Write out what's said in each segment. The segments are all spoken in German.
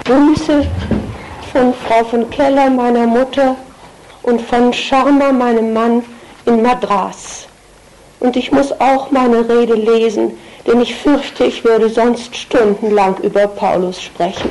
Grüße von Frau von Keller, meiner Mutter, und von Sharma, meinem Mann, in Madras. Und ich muss auch meine Rede lesen, denn ich fürchte, ich würde sonst stundenlang über Paulus sprechen.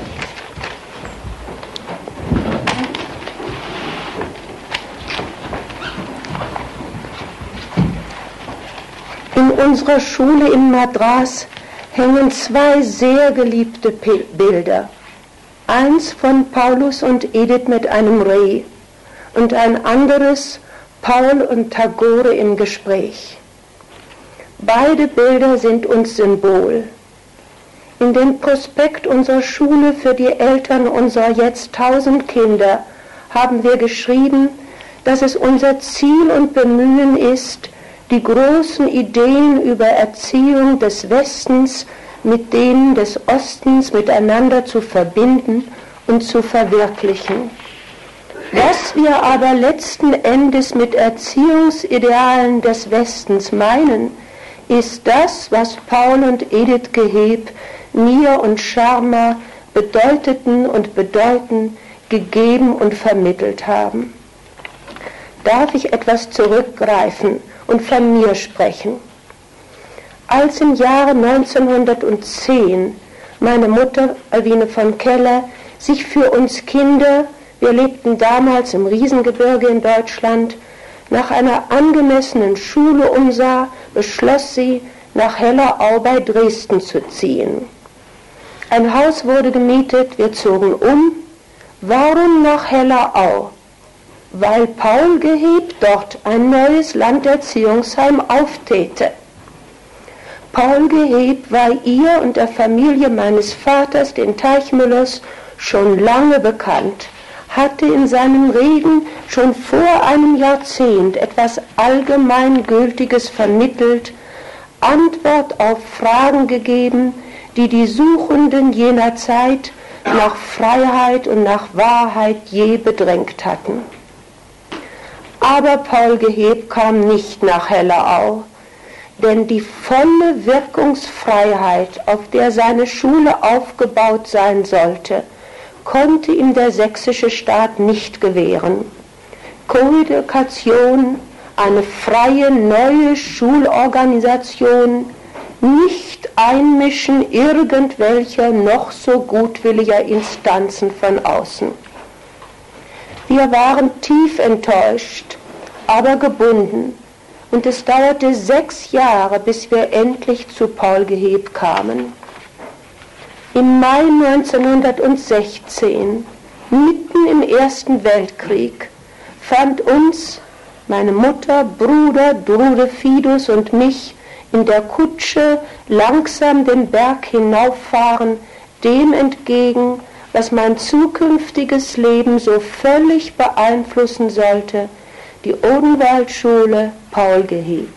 In unserer Schule in Madras hängen zwei sehr geliebte Bilder. Eins von Paulus und Edith mit einem Reh und ein anderes Paul und Tagore im Gespräch. Beide Bilder sind uns Symbol. In dem Prospekt unserer Schule für die Eltern unserer jetzt 1000 Kinder haben wir geschrieben, dass es unser Ziel und Bemühen ist, die großen Ideen über Erziehung des Westens mit denen des Ostens miteinander zu verbinden und zu verwirklichen. Was wir aber letzten Endes mit Erziehungsidealen des Westens meinen, ist das, was Paul und Edith Geheb, Mir und Sharma bedeuteten und bedeuten, gegeben und vermittelt haben. Darf ich etwas zurückgreifen und von mir sprechen? Als im Jahre 1910 meine Mutter, Alwine von Keller, sich für uns Kinder, wir lebten damals im Riesengebirge in Deutschland, nach einer angemessenen Schule umsah, beschloss sie, nach Hellerau bei Dresden zu ziehen. Ein Haus wurde gemietet, wir zogen um. Warum nach Hellerau? Weil Paul Geheb dort ein neues Landerziehungsheim auftäte. Paul Geheb war ihr und der Familie meines Vaters, den Teichmüllers, schon lange bekannt, hatte in seinen Reden schon vor einem Jahrzehnt etwas Allgemeingültiges vermittelt, Antwort auf Fragen gegeben, die die Suchenden jener Zeit nach Freiheit und nach Wahrheit je bedrängt hatten. Aber Paul Geheb kam nicht nach Hellerau, denn die volle Wirkungsfreiheit, auf der seine Schule aufgebaut sein sollte, konnte ihm der sächsische Staat nicht gewähren. Koedukation, eine freie neue Schulorganisation, nicht einmischen irgendwelcher noch so gutwilliger Instanzen von außen. Wir waren tief enttäuscht, aber gebunden, und es dauerte 6 Jahre, bis wir endlich zu Paul Geheb kamen. Im Mai 1916, mitten im Ersten Weltkrieg, fand uns, meine Mutter, Bruder, Drude Fidus und mich, in der Kutsche langsam den Berg hinauffahren, dem entgegen, was mein zukünftiges Leben so völlig beeinflussen sollte, die Odenwaldschule Paul Geheb.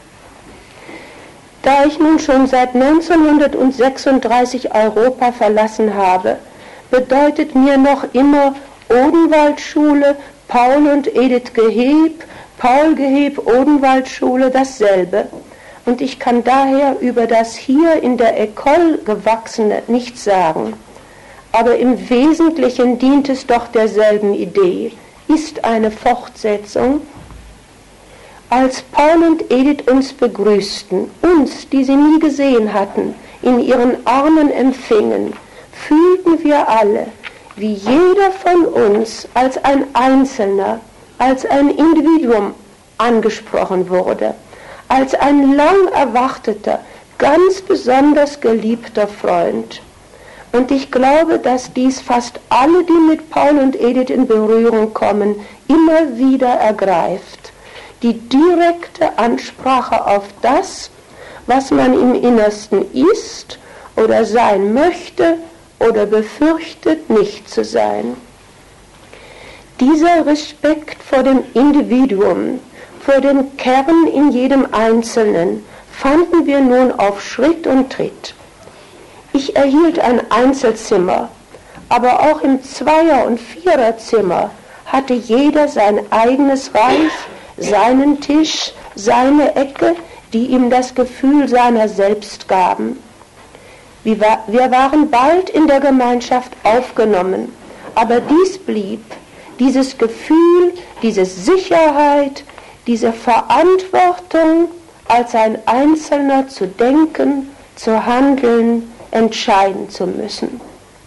Da ich nun schon seit 1936 Europa verlassen habe, bedeutet mir noch immer Odenwaldschule, Paul und Edith Geheb, Paul Geheb, Odenwaldschule dasselbe. Und ich kann daher über das hier in der École gewachsene nichts sagen. Aber im Wesentlichen dient es doch derselben Idee, ist eine Fortsetzung. Als Paul und Edith uns begrüßten, uns, die sie nie gesehen hatten, in ihren Armen empfingen, fühlten wir alle, wie jeder von uns als ein Einzelner, als ein Individuum angesprochen wurde, als ein lang erwarteter, ganz besonders geliebter Freund. Und ich glaube, dass dies fast alle, die mit Paul und Edith in Berührung kommen, immer wieder ergreift. Die direkte Ansprache auf das, was man im Innersten ist oder sein möchte oder befürchtet, nicht zu sein. Dieser Respekt vor dem Individuum, vor dem Kern in jedem Einzelnen, fanden wir nun auf Schritt und Tritt. Ich erhielt ein Einzelzimmer, aber auch im Zweier- und Viererzimmer hatte jeder sein eigenes Reich, seinen Tisch, seine Ecke, die ihm das Gefühl seiner selbst gaben. Wir waren bald in der Gemeinschaft aufgenommen, aber dies blieb, dieses Gefühl, diese Sicherheit, diese Verantwortung, als ein Einzelner zu denken, zu handeln, entscheiden zu müssen.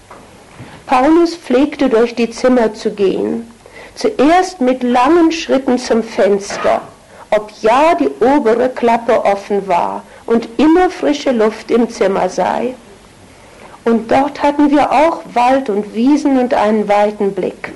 Paulus pflegte durch die Zimmer zu gehen, zuerst mit langen Schritten zum Fenster, ob ja die obere Klappe offen war und immer frische Luft im Zimmer sei. Und dort hatten wir auch Wald und Wiesen und einen weiten Blick.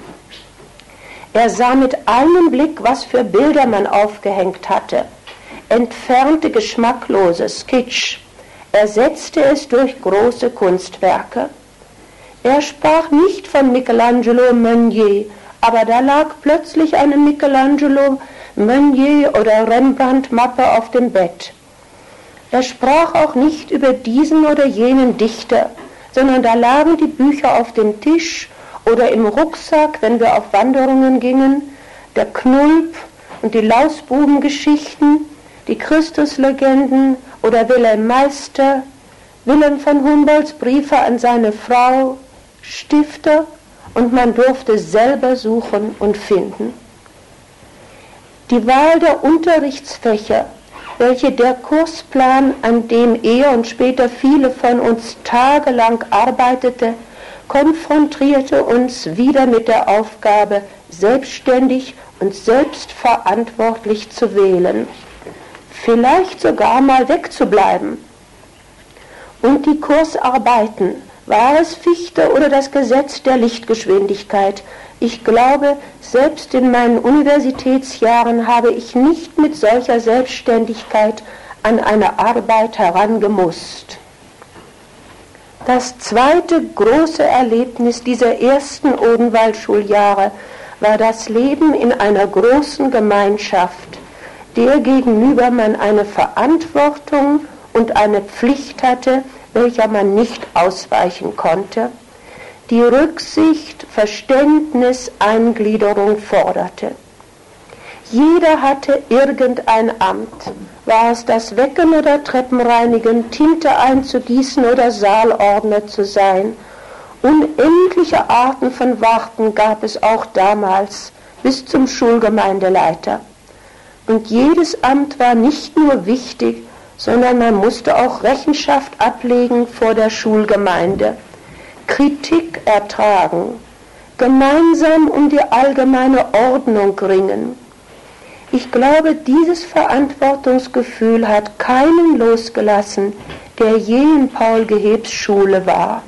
Er sah mit einem Blick, was für Bilder man aufgehängt hatte, entfernte geschmackloses Kitsch, ersetzte es durch große Kunstwerke. Er sprach nicht von Michelangelo Meunier, aber da lag plötzlich eine Michelangelo Meunier oder Rembrandt-Mappe auf dem Bett. Er sprach auch nicht über diesen oder jenen Dichter, sondern da lagen die Bücher auf dem Tisch oder im Rucksack, wenn wir auf Wanderungen gingen, der Knulp und die Lausbubengeschichten, die Christuslegenden oder Wilhelm Meister, Wilhelm von Humboldts Briefe an seine Frau, Stifte, und man durfte selber suchen und finden. Die Wahl der Unterrichtsfächer, welche der Kursplan, an dem er und später viele von uns tagelang arbeitete, konfrontierte uns wieder mit der Aufgabe, selbstständig und selbstverantwortlich zu wählen, vielleicht sogar mal wegzubleiben. Und die Kursarbeiten, war es Fichte oder das Gesetz der Lichtgeschwindigkeit? Ich glaube, selbst in meinen Universitätsjahren habe ich nicht mit solcher Selbstständigkeit an eine Arbeit herangemusst. Das zweite große Erlebnis dieser ersten Odenwaldschuljahre war das Leben in einer großen Gemeinschaft, der gegenüber man eine Verantwortung und eine Pflicht hatte, welcher man nicht ausweichen konnte, die Rücksicht, Verständnis, Eingliederung forderte. Jeder hatte irgendein Amt, war es das Wecken oder Treppenreinigen, Tinte einzugießen oder Saalordner zu sein. Unendliche Arten von Warten gab es auch damals, bis zum Schulgemeindeleiter. Und jedes Amt war nicht nur wichtig, sondern man musste auch Rechenschaft ablegen vor der Schulgemeinde, Kritik ertragen, gemeinsam um die allgemeine Ordnung ringen. Ich glaube, dieses Verantwortungsgefühl hat keinen losgelassen, der je in Paul Gehebs Schule war.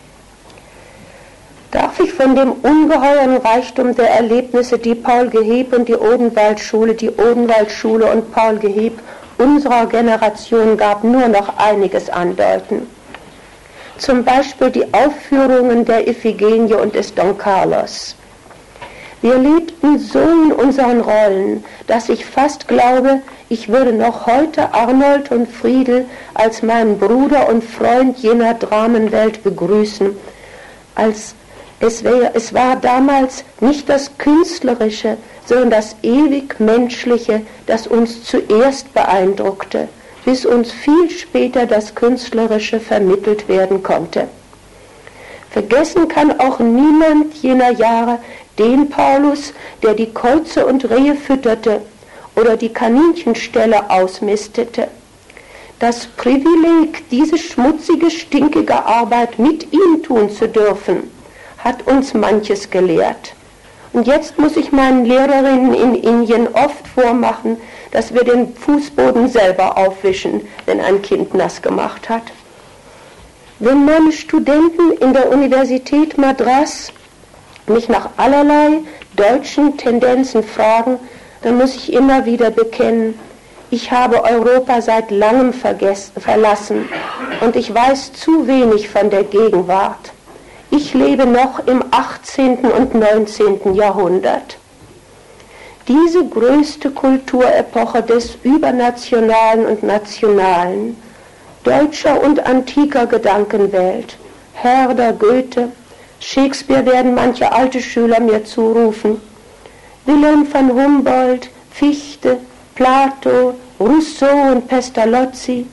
Darf ich von dem ungeheuren Reichtum der Erlebnisse, die Paul Geheb und die Odenwaldschule und Paul Geheb unserer Generation gab, nur noch einiges andeuten. Zum Beispiel die Aufführungen der Iphigenie und des Don Carlos. Wir lebten so in unseren Rollen, dass ich fast glaube, ich würde noch heute Arnold und Friedel als meinen Bruder und Freund jener Dramenwelt begrüßen. Es war damals nicht das Künstlerische, sondern das ewig Menschliche, das uns zuerst beeindruckte, bis uns viel später das Künstlerische vermittelt werden konnte. Vergessen kann auch niemand jener Jahre den Paulus, der die Käuze und Rehe fütterte oder die Kaninchenställe ausmistete. Das Privileg, diese schmutzige, stinkige Arbeit mit ihm tun zu dürfen, hat uns manches gelehrt. Und jetzt muss ich meinen Lehrerinnen in Indien oft vormachen, dass wir den Fußboden selber aufwischen, wenn ein Kind nass gemacht hat. Wenn meine Studenten in der Universität Madras mich nach allerlei deutschen Tendenzen fragen, dann muss ich immer wieder bekennen, ich habe Europa seit langem verlassen und ich weiß zu wenig von der Gegenwart. Ich lebe noch im 18. und 19. Jahrhundert. Diese größte Kulturepoche des Übernationalen und Nationalen, deutscher und antiker Gedankenwelt, Herder, Goethe, Shakespeare werden manche alte Schüler mir zurufen, Wilhelm von Humboldt, Fichte, Plato, Rousseau und Pestalozzi,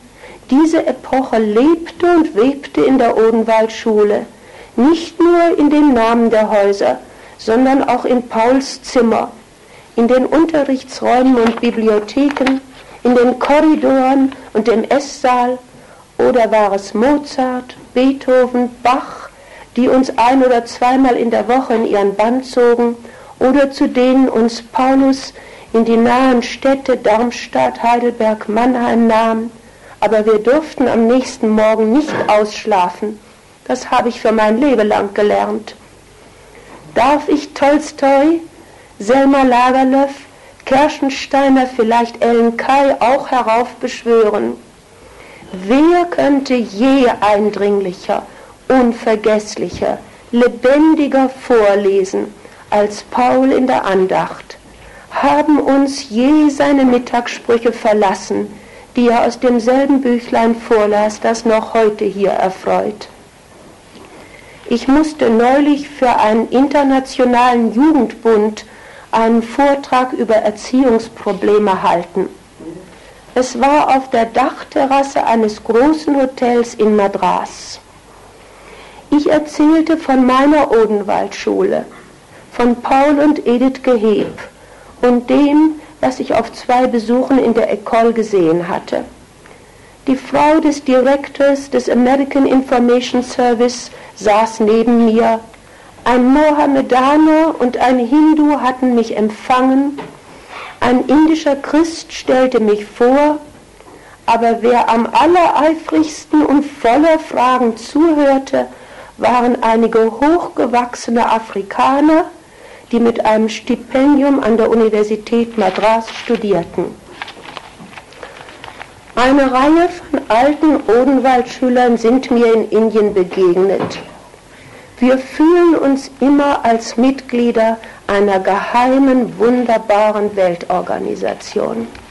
Diese Epoche lebte und webte in der Odenwaldschule, nicht nur in den Namen der Häuser, sondern auch in Pauls Zimmer, in den Unterrichtsräumen und Bibliotheken, in den Korridoren und dem Esssaal, oder war es Mozart, Beethoven, Bach, die uns ein- oder zweimal in der Woche in ihren Bann zogen, oder zu denen uns Paulus in die nahen Städte Darmstadt, Heidelberg, Mannheim nahm, aber wir durften am nächsten Morgen nicht ausschlafen. Das habe ich für mein Leben lang gelernt. Darf ich Tolstoi, Selma Lagerlöf, Kerschensteiner, vielleicht Ellen Key auch heraufbeschwören? Wer könnte je eindringlicher, unvergesslicher, lebendiger vorlesen als Paul in der Andacht? Haben uns je seine Mittagssprüche verlassen, die er aus demselben Büchlein vorlas, das noch heute hier erfreut? Ich musste neulich für einen internationalen Jugendbund einen Vortrag über Erziehungsprobleme halten. Es war auf der Dachterrasse eines großen Hotels in Madras. Ich erzählte von meiner Odenwaldschule, von Paul und Edith Geheb und dem, was ich auf 2 Besuchen in der École gesehen hatte. Die Frau des Direktors des American Information Service saß neben mir. Ein Mohammedaner und ein Hindu hatten mich empfangen. Ein indischer Christ stellte mich vor. Aber wer am allereifrigsten und voller Fragen zuhörte, waren einige hochgewachsene Afrikaner, die mit einem Stipendium an der Universität Madras studierten. Eine Reihe von alten Odenwaldschülern sind mir in Indien begegnet. Wir fühlen uns immer als Mitglieder einer geheimen, wunderbaren Weltorganisation.